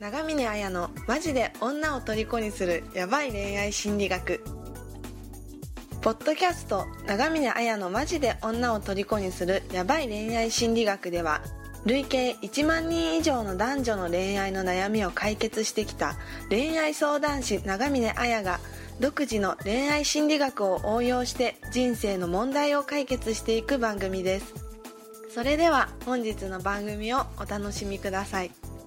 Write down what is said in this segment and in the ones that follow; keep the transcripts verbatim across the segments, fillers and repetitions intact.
長峰綾のマジで女を虜にするヤバい恋愛心理学。ポッドキャスト長峰綾のマジで女を虜にするヤバい恋愛心理学では、累計いちまんにん以上の男女の恋愛の悩みを解決してきた恋愛相談師長峰綾が独自の恋愛心理学を応用して人生の問題を解決していく番組です。それでは本日の番組をお楽しみください。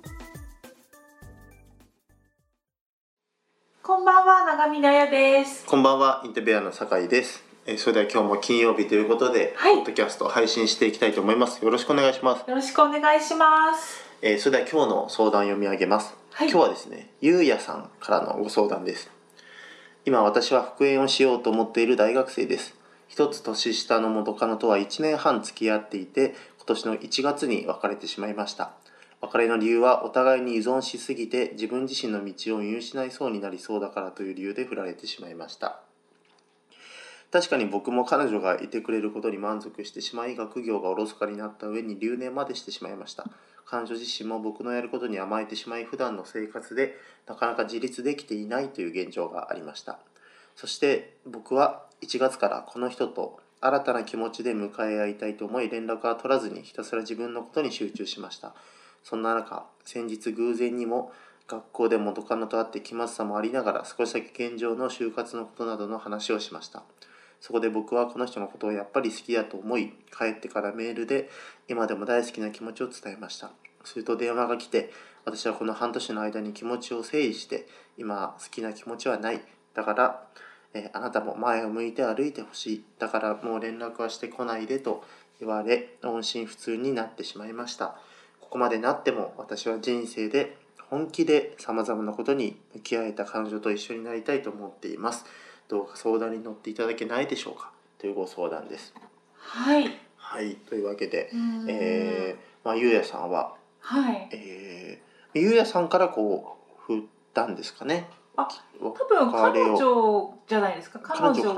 こんばんは、長峰彩です。 こんばんは、インタビュアーの酒井です。えー、それでは今日も金曜日ということで、はい、ポッドキャストを配信していきたいと思います。よろしくお願いします。 よろしくお願いします。 えー、それでは今日の相談読み上げます。はい、今日はですね、ゆうやさんからのご相談です。今私は復縁をしようと思っている大学生です。一つ年下の元カノとはいちねんはん付き合っていて、今年のいちがつに別れてしまいました。別れの理由はお互いに依存しすぎて自分自身の道を見失いそうになりそうだからという理由で振られてしまいました。確かに僕も彼女がいてくれることに満足してしまい、学業がおろそかになった上に留年までしてしまいました。彼女自身も僕のやることに甘えてしまい、普段の生活でなかなか自立できていないという現状がありました。そして僕はいちがつからこの人と新たな気持ちで向かい合いたいと思い、連絡は取らずにひたすら自分のことに集中しました。そんな中、先日偶然にも学校で元カノと会って気まずさもありながら、少しだけ現状の就活のことなどの話をしました。そこで僕はこの人のことをやっぱり好きだと思い、帰ってからメールで今でも大好きな気持ちを伝えました。すると電話が来て、私はこの半年の間に気持ちを整理して、今好きな気持ちはない。だから、えー、あなたも前を向いて歩いてほしい。だからもう連絡はしてこないでと言われ、音信不通になってしまいました。ここまでなっても私は人生で本気で様々なことに向き合えた彼女と一緒になりたいと思っています。どうか相談に乗っていただけないでしょうか、というご相談です。 はい。 はい、というわけで、えー、まあゆうやさんは、 はい。 えー、ゆうやさんからこう振ったんですかね。 あ、多分彼女じゃないですか。彼女から、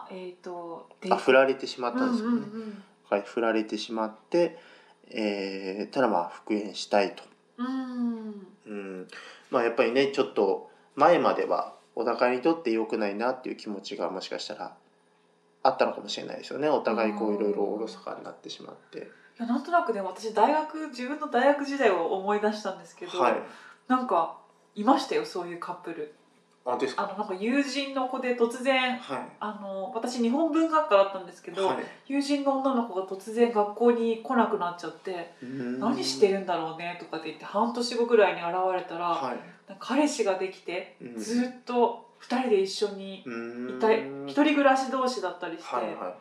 ね、えっ、ー、と、 あ、振られてしまったんですよね。 うんうんうん、 はい、振られてしまって。えー、ただまあ復縁したいと。 うん、 うん、まあやっぱりね、ちょっと前まではお互いにとって良くないなっていう気持ちがもしかしたらあったのかもしれないですよね。お互いこういろいろおろそかになってしまって。いや、なんとなくね、私大学自分の大学時代を思い出したんですけど、はい、なんかいましたよ、そういうカップル。 あ、ですか。 あのなんか友人の子で突然、 はい、 あの私日本文学科だったんですけど、はい、友人の女の子が突然学校に来なくなっちゃって、何してるんだろうねとかって言って半年後ぐらいに現れたら、はい、彼氏ができてずっとふたりで一緒にいたい、一人暮らし同士だったりして、はいはいはい、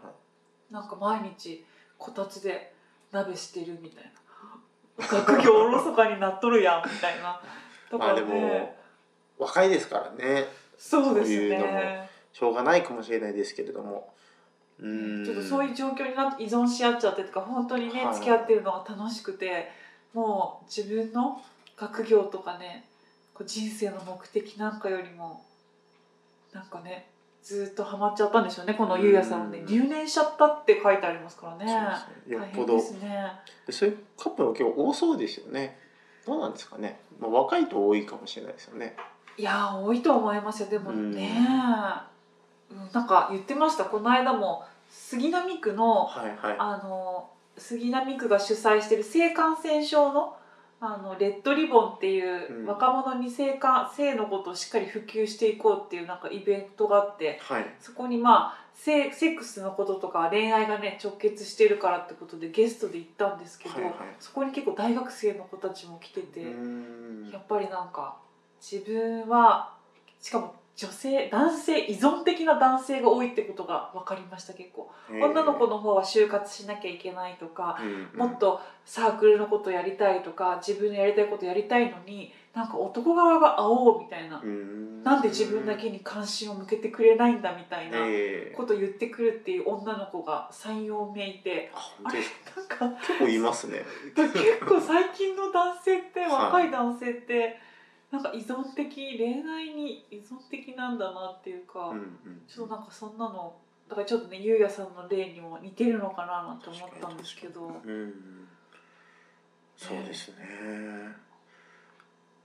なんか毎日こたつで鍋してるみたいな、学業おろそかになっとるやんみたいな。だからね、まあでも若いですからね。 そうですね。 そういうのもしょうがないかもしれないですけれども、 うーん、ちょっとそういう状況になって依存し合っちゃってとか、本当にね、はい、付き合ってるのが楽しくて、もう自分の学業とかね、こう人生の目的なんかよりもなんかね、ずっとハマっちゃったんでしょうね。このゆうやさんはね、留年しちゃったって書いてありますからね。 そうですね、よっぽど。 大変ですね。 そういうカップルも結構多そうですよね。どうなんですかね。まあ、若いと多いかもしれないですよね。 いや多いと思いますよ。でもね、うん、なんか言ってました。この間も杉並区の、はいはい、あの杉並区が主催している性感染症のあのレッドリボンっていう若者に性感、うん、性のことをしっかり普及していこうっていうなんかイベントがあって、はい、そこにまあセ, セックスのこととか恋愛がね直結してるからってことでゲストで行ったんですけど、はいはい、そこに結構大学生の子たちも来てて、やっぱりなんか自分はしかも女性男性依存的な男性が多いってことが分かりました。結構女の子の方は就活しなきゃいけないとか、もっとサークルのことやりたいとか自分のやりたいことやりたいのに、なんか男側が会おうみたいな、なんで自分だけに関心を向けてくれないんだみたいなことを言ってくるっていう女の子が さん,よん 名いて、 あれなんか結構いますね。 結構最近の男性って若い男性ってなんか依存的、恋愛に依存的なんだなっていうか、うんうん、ちょっとなんかそんなのだからちょっとね、ゆうやさんの例にも似てるのかななんて思ったんですけど、うん、 そうですね。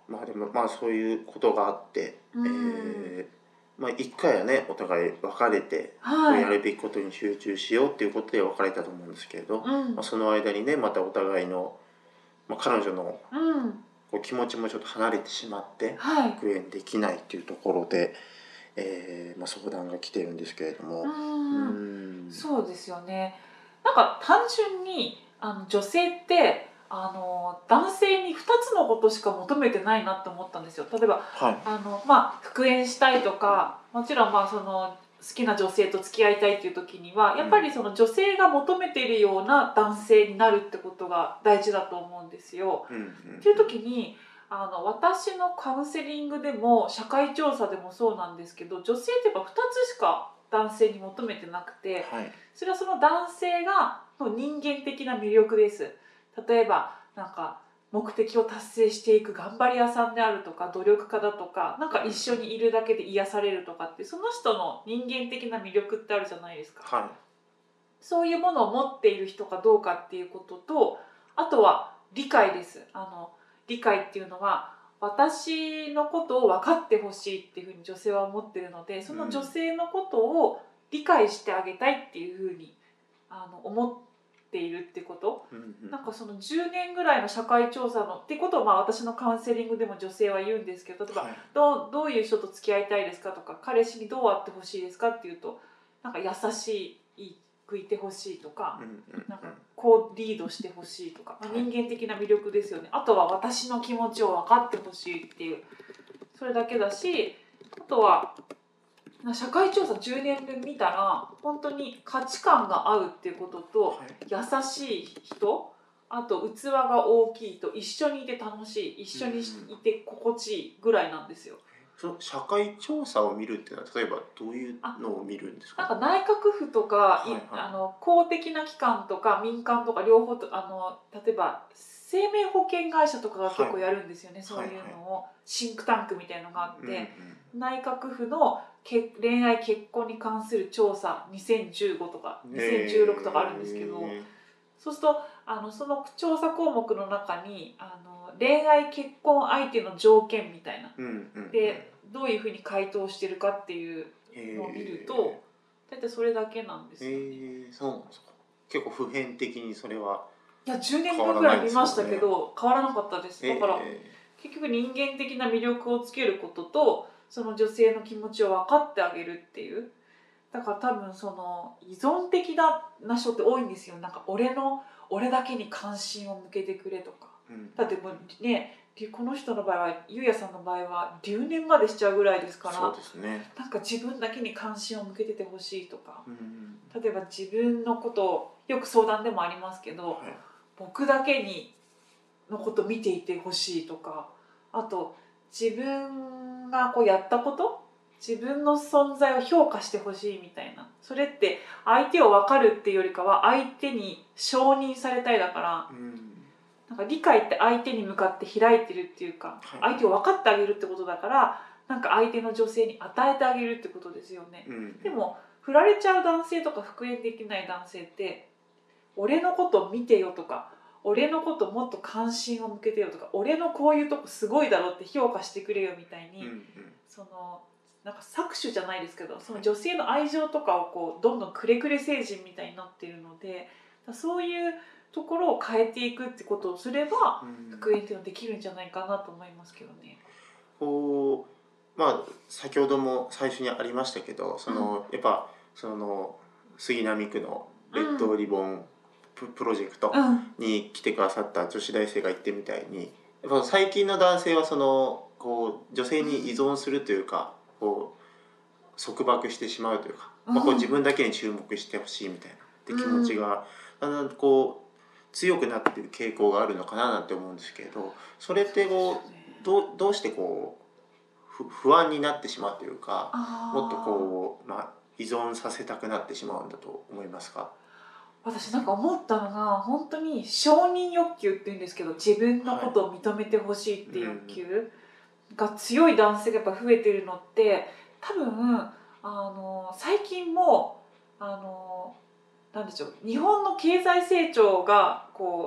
まあでもまあそういうことがあって、 うん、 えーまあ、一回はねお互い別れて、 はい、 やるべきことに集中しようっていうことで別れたと思うんですけれど、 うんまあ、その間にねまたお互いの、まあ、彼女のうんこう気持ちもちょっと離れてしまってはい、 復縁できないっていうところで、えーまあ、相談が来てるんですけれども、 うんうんそうですよね。なんか単純にあの女性ってあの男性にふたつのことしか求めてないなって思ったんですよ。例えば、 はい、 あの、まあ、復縁したいとか、もちろんまあその好きな女性と付き合いたいっていう時にはやっぱりその女性が求めているような男性になるってことが大事だと思うんですよ。 うんうん、 っていう時にあの私のカウンセリングでも社会調査でもそうなんですけど、女性ってやっぱふたつしか男性に求めてなくて、 はい、 それはその男性がの人間的な魅力です。例えばなんか目的を達成していく頑張り屋さんであるとか努力家だとか、なんか一緒にいるだけで癒されるとかって、その人の人間的な魅力ってあるじゃないですか、 はい、 そういうものを持っている人かどうかっていうことと、あとは理解です。あの理解っていうのは私のことを分かってほしいっていうふうに女性は思ってるので、その女性のことを理解してあげたいっていうふうにあの思っているってこと、 うんうん、 なんかそのじゅうねんぐらいの社会調査のってことを、まあ私のカウンセリングでも女性は言うんですけど、例えば、はい、どう、どういう人と付き合いたいですかとか、彼氏にどうあってほしいですかっていうと、なんか優しいくいてほしいとか、 うんうんうん、 なんかこうリードしてほしいとか、まあ、人間的な魅力ですよね。あとは私の気持ちを分かってほしいっていう、それだけだし、あとは社会調査じゅうねんぶん見たら本当に価値観が合うっていうことと、優しい人、あと器が大きいと、一緒にいて楽しい、一緒にいて心地いいぐらいなんですよ。 その社会調査を見るっていうのは例えばどういうのを見るんですか？ なんか内閣府とか、はいはい、あの公的な機関とか民間とか両方と、あの例えば生命保険会社とかが結構やるんですよね、はい、そういうのを、はいはい、シンクタンクみたいのがあって、うんうん、内閣府の恋愛結婚に関する調査にせんじゅうごとかにせんじゅうろくとかあるんですけど、そうするとあのその調査項目の中にあの恋愛結婚相手の条件みたいな、うんうんうん、でどういうふうに回答してるかっていうのを見ると大体それだけなんですよね。 えー、そうなんですか。結構普遍的にそれはいやじゅうねんぶんぐらい見ましたけど変わらなかったです。だから、えー、結局人間的な魅力をつけることとその女性の気持ちを分かってあげるっていう、だから多分その依存的な人って多いんですよ。なんか俺の俺だけに関心を向けてくれとか、うん、だってもうねこの人の場合はゆうやさんの場合は留年までしちゃうぐらいですから、 そうですね、 なんか自分だけに関心を向けててほしいとか、 うん、 例えば自分のことをよく相談でもありますけど、はい、僕だけにのこと見ていてほしいとか、あと自分がこうやったこと自分の存在を評価してほしいみたいな、それって相手を分かるっていうよりかは相手に承認されたいだから、うん、なんか理解って相手に向かって開いてるっていうか、はい、相手を分かってあげるってことだから、なんか相手の女性に与えてあげるってことですよね、うん、でも振られちゃう男性とか復縁できない男性って俺のこと見てよとか俺のこともっと関心を向けてよとか俺のこういうとこすごいだろって評価してくれよみたいに、うんうん、そのなんか搾取じゃないですけどその女性の愛情とかをこうどんどんくれくれ成人みたいになっているので、そういうところを変えていくってことをすれば、うん、復縁っていうのはできるんじゃないかなと思いますけどね。 こうまあ先ほども最初にありましたけど、その、うん、やっぱその杉並区のレッドリボンプロジェクトに来てくださった女子大生が言ってみたいに、やっぱ最近の男性はそのこう女性に依存するというか、こう束縛してしまうというか、まあ、こう自分だけに注目してほしいみたいなって気持ちがだんだんこう強くなっている傾向があるのかななんて思うんですけど、それってこうどう、どうしてこう不安になってしまうというか、もっとこう、まあ、依存させたくなってしまうんだと思いますか？ 私なんか思ったのが本当に承認欲求っていうんですけど、自分のことを認めてほしいっていう欲求が強い男性がやっぱ増えてるのって、多分あの最近もあのなんでしょう、日本の経済成長がこう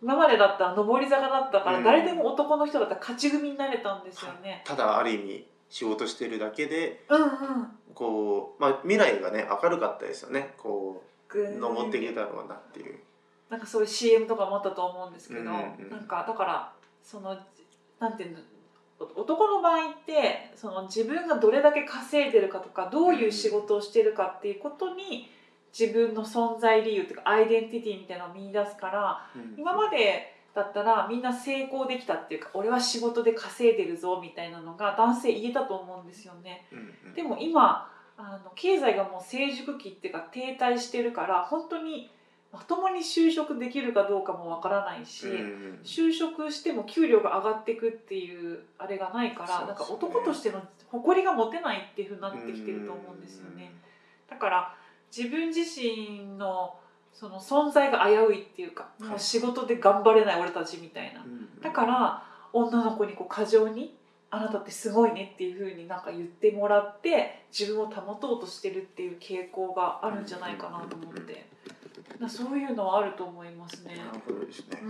今までだったら上り坂だったから、誰でも男の人だったら勝ち組になれたんですよね、 うん、ただある意味仕事してるだけで、 うんうん、 こう、まあ、未来がね明るかったですよね。こう登っていけたろうなっていう、 なんかそういう シーエム とかもあったと思うんですけど、うんうん、なんかだからそのなんていうの、男の場合ってその自分がどれだけ稼いでるかとかどういう仕事をしてるかっていうことに自分の存在理由っていうかアイデンティティみたいなのを見出すから、うん、今までだったらみんな成功できたっていうか、俺は仕事で稼いでるぞみたいなのが男性言えたと思うんですよね、うんうん、でも今あの経済がもう成熟期っていうか停滞してるから、本当にまともに就職できるかどうかもわからないし、うんうん、就職しても給料が上がっていくっていうあれがないから、ね、なんか男としての誇りが持てないっていう風になってきてると思うんですよね。だから自分自身のその存在が危ういっていうか、もう仕事で頑張れない俺たちみたいな、だから女の子にこう過剰にあなたってすごいねっていう風になんか言ってもらって自分を保とうとしてるっていう傾向があるんじゃないかなと思って、そういうのはあると思いますね。 なるほどですね。うん、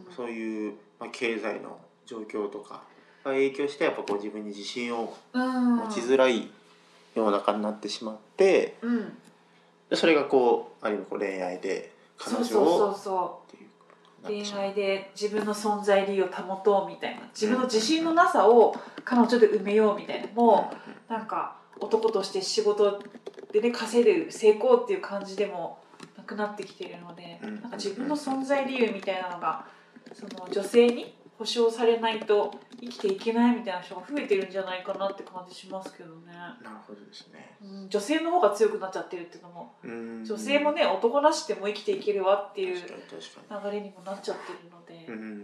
そういう、まあ、経済の状況とかが影響してやっぱこう自分に自信を持ちづらい世の中になってしまって、うん、でそれがこうある意味こう恋愛で彼女をそうそうそう恋愛で自分の存在理由を保とうみたいな、自分の自信のなさを彼女で埋めようみたいな、もうなんか男として仕事でね稼いでる成功っていう感じでもなくなってきているので、なんか自分の存在理由みたいなのがその女性に保障されないと生きていけないみたいな人が増えてるんじゃないかなって感じしますけどね。 なるほどですね、 うん、女性の方が強くなっちゃってるっていうのも、うん女性もね男なしでも生きていけるわっていう流れにもなっちゃってるので、うんうん、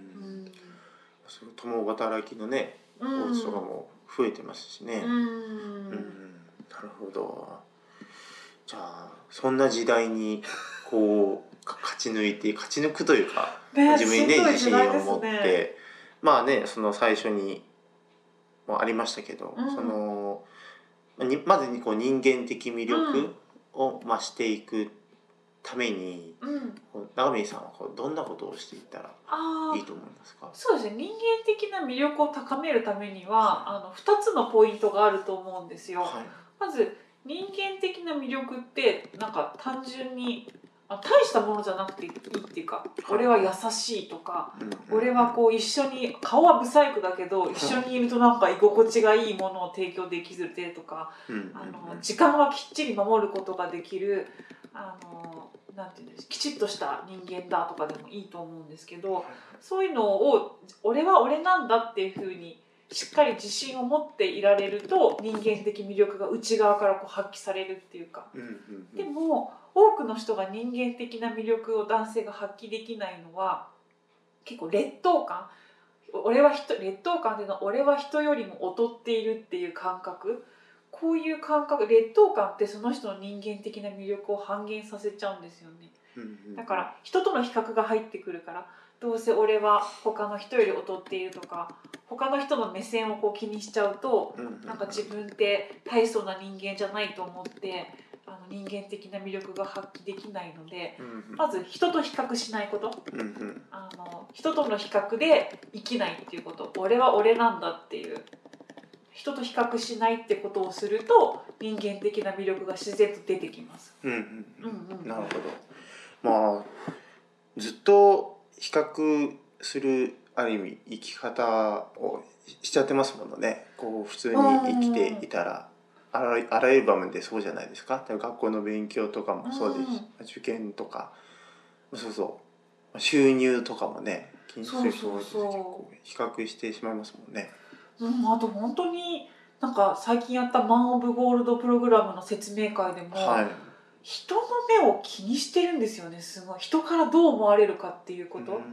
その共働きのねお家とかも増えてますしね、うんうん、なるほど。じゃあそんな時代にこう勝ち抜いて勝ち抜くというか、ね、自分にね自信を持って、ね、まあねその最初にもありましたけど、うん、そのまずこう人間的魅力を増していくために、うん、長峰さんはこうどんなことをしていったらいいと思いますか？ そうですね、人間的な魅力を高めるためには、はい、あのふたつのポイントがあると思うんですよ、はい、まず人間的な魅力ってなんか単純にあ大したものじゃなくていいっていうか、俺は優しいとか、俺はこう一緒に顔は不細工だけど一緒にいるとなんか居心地がいいものを提供できるとか、あの時間はきっちり守ることができる、あのなんていうんですきちっとした人間だとかでもいいと思うんですけど、そういうのを俺は俺なんだっていう風にしっかり自信を持っていられると人間的魅力が内側からこう発揮されるっていうか、うんうんうん、でも多くの人が人間的な魅力を男性が発揮できないのは結構劣等感、俺は人劣等感っていうのは俺は人よりも劣っているっていう感覚、こういう感覚劣等感ってその人の人間的な魅力を半減させちゃうんですよね、うんうん、だから人との比較が入ってくるから、どうせ俺は他の人より劣っているとか他の人の目線をこう気にしちゃうと、なんか自分って大層な人間じゃないと思ってあの人間的な魅力が発揮できないので、まず人と比較しないこと、あの人との比較で生きないっていうこと、俺は俺なんだっていう人と比較しないってことをすると人間的な魅力が自然と出てきます。うんうんうんうん、なるほど。まあずっと比較するある意味生き方をしちゃってますものね。こう普通に生きていたらあらあらゆる場面でそうじゃないですか。学校の勉強とかもそうですし、受験とかそうそう収入とかもね気にする人が結構比較してしまいますもんね。 うん、あと本当になんか最近やったマン・オブ・ゴールドプログラムの説明会でも、はい、人の目を気にしてるんですよね。すごい人からどう思われるかっていうこと。うん、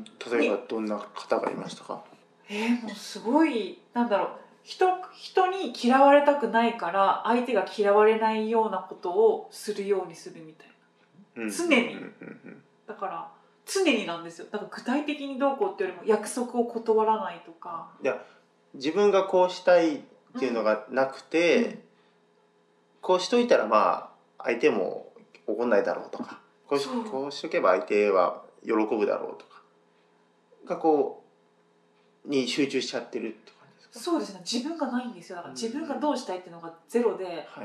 例えばどんな方がいましたか？ えー、もうすごいなんだろう 人, 人に嫌われたくないから相手が嫌われないようなことをするようにするみたいな、うん、常に、うん、だから常になんですよ。だから具体的にどうこうっていうよりも約束を断らないとか、 いや自分がこうしたいっていうのがなくて、うんうん、こうしといたらまあ相手も怒んないだろうとか、こう し, こうしとけば相手は喜ぶだろうとか、 がこうに集中しちゃってるって感じですか？ そうですね、自分がないんですよ。だから自分がどうしたいっていうのがゼロで、はいはい、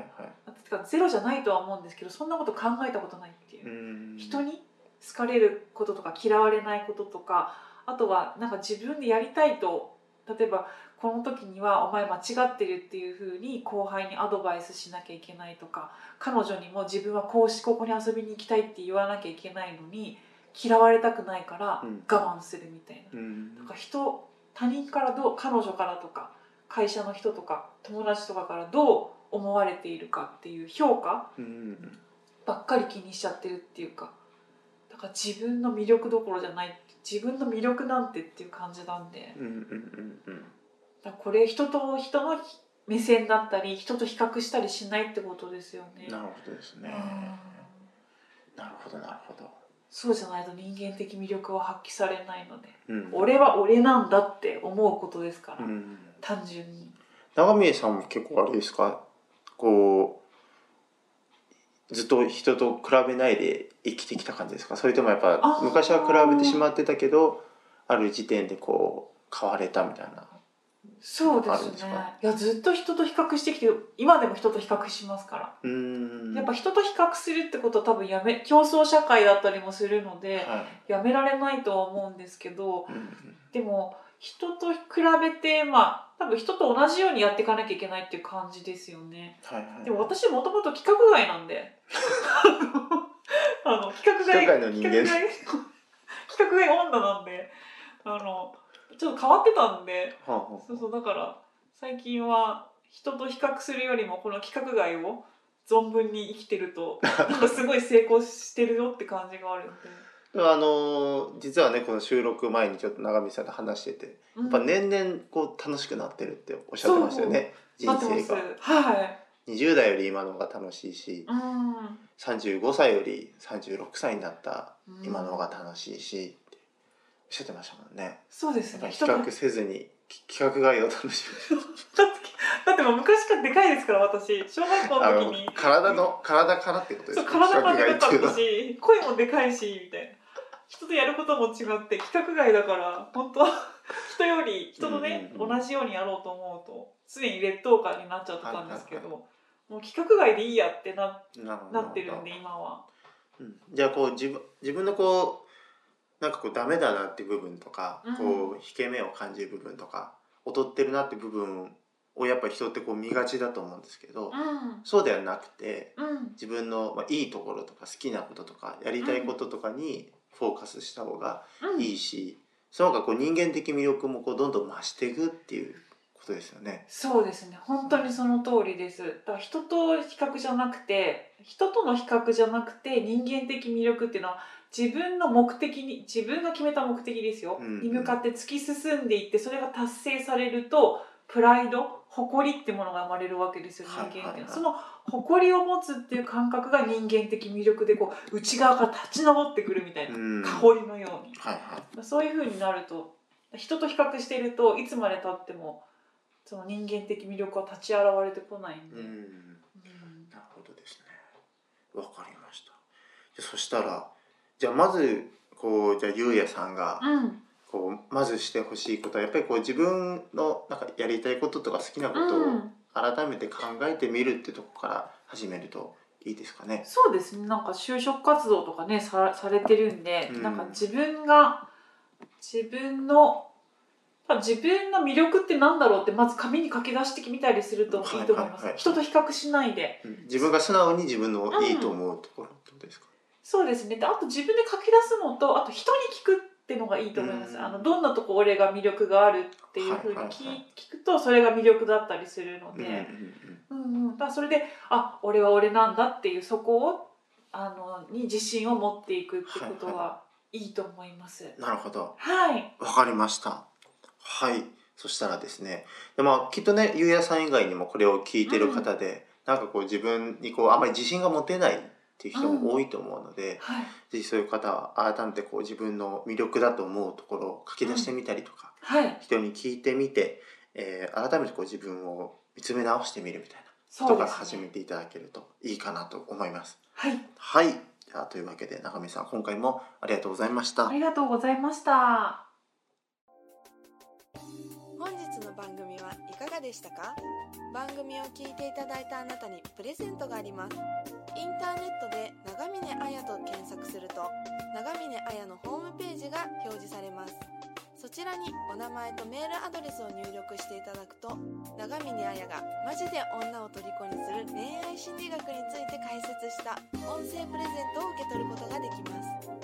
てかゼロじゃないとは思うんですけど、そんなこと考えたことないっていう、うん、人に好かれることとか嫌われないこととか、あとはなんか自分でやりたいと、例えばこの時にはお前間違ってるっていう風に後輩にアドバイスしなきゃいけないとか、彼女にも自分はこうしここに遊びに行きたいって言わなきゃいけないのに嫌われたくないから我慢するみたいな、うん、なんか人他人からどう、彼女からとか会社の人とか友達とかからどう思われているかっていう評価ばっかり気にしちゃってるっていうか、だから自分の魅力どころじゃない、自分の魅力なんてっていう感じなんで、うんうんうんうん、だこれ人と人の目線だったり人と比較したりしないってことですよね。 なるほどですね。なるほどなるほど。 そうじゃないと人間的魅力は発揮されないので、うん、俺は俺なんだって思うことですから、うん、単純に。 長峰さんも結構あれですか、こうずっと人と比べないで生きてきた感じですか？それともやっぱ昔は比べてしまってたけどある時点でこう変われたみたいな？ そうですね。いやずっと人と比較してきて、今でも人と比較しますから。うーん、やっぱ人と比較するってことは多分やめ競争社会だったりもするので、はい、やめられないとは思うんですけど、うんうん、でも人と比べてまあ多分人と同じようにやっていかなきゃいけないっていう感じですよね。はいはいはい、でも私もともと規格外なんであの規格外規格外の人間規格外女なんで、あのちょっと変わってたんで、はあはあ、そうそう、だから最近は人と比較するよりもこの規格外を存分に生きてるとなんかすごい成功してるよって感じがあるんで。 あの実はねこの収録前にちょっと長見さんと話してて、やっぱ年々こう楽しくなってるっておっしゃってましたよね、人生が。はい、にじゅう代より今の方が楽しいし、うん、さんじゅうごさいよりさんじゅうろくさいになった今の方が楽しいしっておっしゃってましたもんね。 そうですね。 比較せずに規格外を楽しむだってもう昔からでかいですから、私小学校の時に体の体からってことですか？ そう、体もでかかったし声もでかいしみたいな、人とやることも違って規格外だから本当は人より人とね、うんうんうん、同じようにやろうと思うと常に劣等感になっちゃってたんですけど、はいはいはい、もう規格外でいいやって な, なってるんで今は、 うん、じゃあこう 自, 分自分のこうなんかこうダメだなっていう部分とか、うん、こう引け目を感じる部分とか劣ってるなっていう部分をやっぱり人ってこう見がちだと思うんですけど、うん、そうではなくて、うん、自分の、まあ、いいところとか好きなこととかやりたいこととかにフォーカスした方がいいし、うん、その方がこう人間的魅力もこうどんどん増していくっていうことですよね。 そうですね、本当にその通りです。だから人と比較じゃなくて人との比較じゃなくて人間的魅力っていうのは自分の目的に、自分が決めた目的ですよ、うんうん、に向かって突き進んでいってそれが達成されるとプライド、誇りってものが生まれるわけですよ、人間って、はいはいはい、その誇りを持つっていう感覚が人間的魅力でこう内側から立ち上ってくるみたいな、香りのように、はいはい、そういう風になると人と比較しているといつまでたってもその人間的魅力は立ち現れてこないんで、うん、うん、 なるほどですね、わかりました。じゃそしたらじゃあまずこうじゃあゆうやさんが、うんこうまずしてほしいことはやっぱりこう自分のなんかやりたいこととか好きなことを改めて考えてみるってとこから始めるといいですかね。 そうですね、なんか就職活動とかね さ, されてるんで、うん、なんか自分が自分の自分の魅力ってなんだろうってまず紙に書き出してみたりするといいと思います、はいはいはい、人と比較しないで、 うん、自分が素直に自分のいいと思うところってことですか、うん、 そうですね。であと自分で書き出すのとあと人に聞くっていうのがいいと思います。あのどんなとこ俺が魅力があるっていう風に 聞,、はいはいはい、聞くとそれが魅力だったりするので、うんうんうん、だからそれであ俺は俺なんだっていうそこをあのに自信を持っていくってことはいいと思います。はいはい、 なるほど。 はい。 わかりました。はい。そしたらですね、でまあきっとねゆうやさん以外にもこれを聞いてる方で、うん、なんかこう自分にこうあまり自信が持てないっていう人も多いと思うので、うんはい、ぜひそういう方は改めてこう自分の魅力だと思うところを書き出してみたりとか、うんはい、人に聞いてみて、えー、改めてこう自分を見つめ直してみるみたいなことから始めていただけるといいかなと思います。 はい、 はい、じゃあというわけで長見さん今回もありがとうございました。 ありがとうございました。 かがでしたか？番組を聞いていただいたあなたにプレゼントがあります。インターネットで長峰彩と検索すると、長峰彩のホームページが表示されます。そちらにお名前とメールアドレスを入力していただくと、長峰彩がマジで女を虜にする恋愛心理学について解説した音声プレゼントを受け取ることができます。